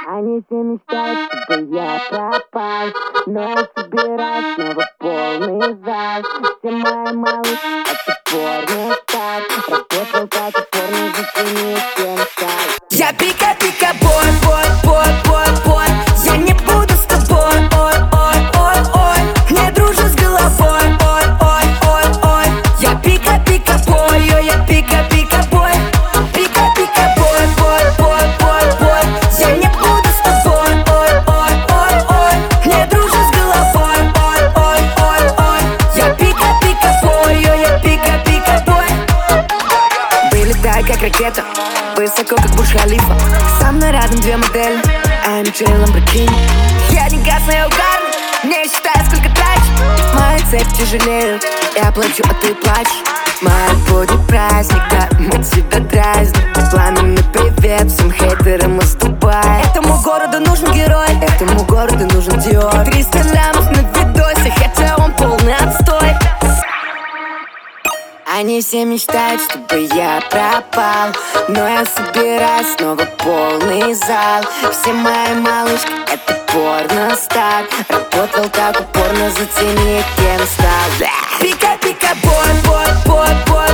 Они все мечтают, чтобы я пропал, но я собираюсь снова полный зал. Все мои малышки — это порно-стар. Работал как и порно, зацени всем стал. Я пика-пика-бой, бой, бой, бой, бой. Я не буду с тобой, ой, ой, ой, ой. Не дружу с головой, ой, ой, ой, ой. Я пика-пика-бой, ой, я пика-пика-бой. Пика-пика-бой, бой, бой, бой, бой. Я не буду с тобой, ой, ой, ой, ой. Не дружу с головой, ой, ой, ой, ой. Я пика-пика-бой, ой, я пика-пика-бой. Вылетай как ракета, высоко как Бурдж-Халифа. Со мной рядом две модели, AMG и Lamborghini. Я не гасна, я угарна, не считаю, сколько трачу. Мои цепи тяжелеют, я плачу, а ты плачешь. Мой будет праздник, да, мы тебя дразним. Пламенный привет всем хейтерам уступай. Этому городу нужен герой, этому городу нужен Диор. 300 лямов на видосе, хотя он полный отстой. Они все мечтают, чтобы я пропал, но я собираюсь снова полный зал. Все мои малышки — это порно-стар. Работал как упорно, зацени кем стал. Пика-пика-бой, бой, бой, бой.